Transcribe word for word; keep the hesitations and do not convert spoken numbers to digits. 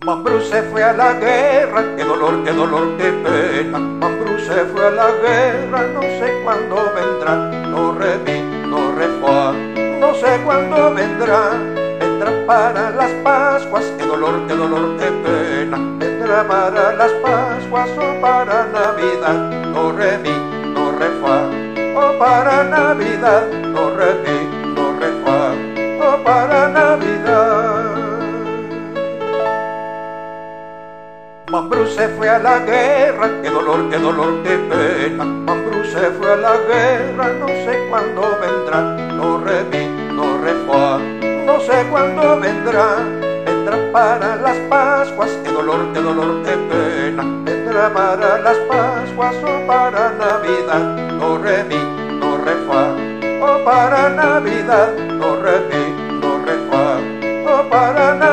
Mambrú se fue a la guerra, qué dolor, qué dolor, qué pena. Mambrú se fue a la guerra, no sé cuándo vendrá. No re mi, no re fa, no sé cuándo vendrá. Vendrá para las Pascuas, qué dolor, qué dolor, qué pena. Vendrá para las Pascuas o para Navidad. No re mi, no re fa, o para Navidad. No re mi, no re fa, o para Navidad. Mambrú se fue a la guerra, qué dolor, qué dolor, qué pena. Mambrú se fue a la guerra, no sé cuándo vendrá. No re mi, no re fa, no sé cuándo vendrá. Vendrá para las Pascuas, qué dolor, qué dolor, qué pena. Vendrá para las Pascuas o para Navidad. No re mi, no re fa, o para Navidad. No re mi, no re fa, o para Navidad.